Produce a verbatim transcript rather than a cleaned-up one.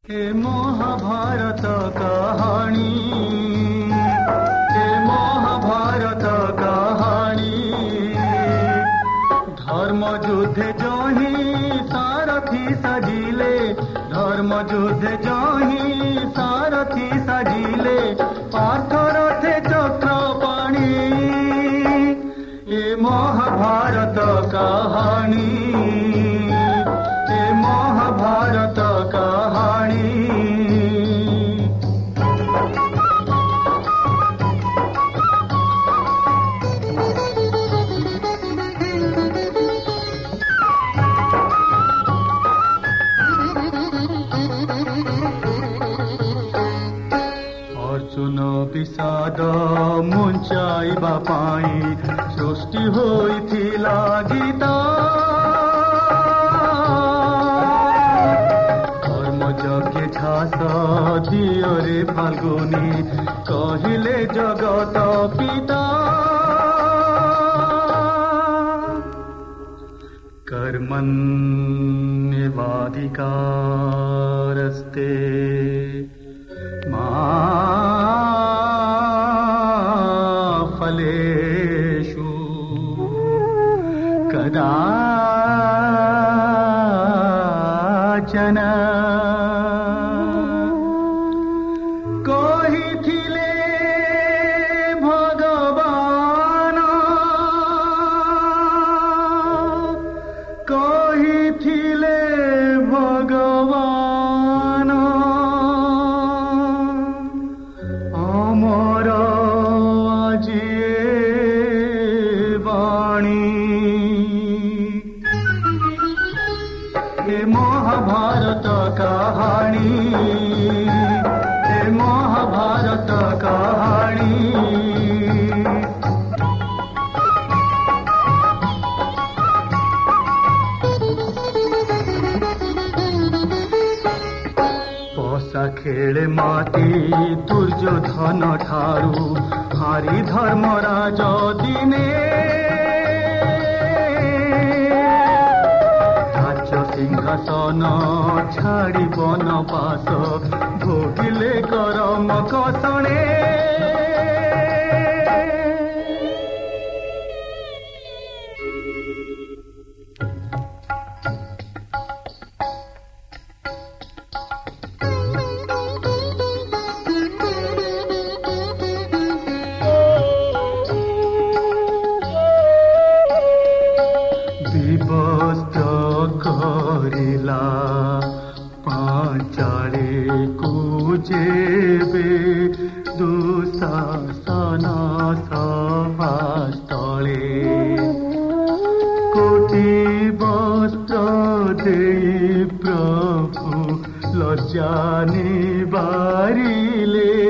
हे महाभारत कहानी, हे महाभारत कहानी। धर्म युद्धे जही सारथी सजिले, धर्म युद्धे जही सारथी सजिले। पार्थरथे चक्रपाणी, हे महाभारत कहानी, हे महाभारत कहानी। अर्जुन विषाद मुंचाइबा पाई सृष्टि होइथिला गीता। कर्मयज्ञ झास दियरे फाल्गुनी कहिले जगत पिता। कर्मण्येवाधिकारस्ते मा फलेषु कदाचन। कहिथिले भगवान, कहिथिले भगवान। अमर आजिए वाणी। हे महाभारत कहानी, हे महाभारत कहानी। पशा खेले माटी दुर्योधन ठारू हारी धर्मराज दिने। राज्य सिंहासन छाड़ी बनवास भोगिले करम कसणे। विवस्त्र करिला पांचाले कुजेबे दुशासन सभास्थले। कोटि वस्त्र देई प्रभु लज्जा निवारिले।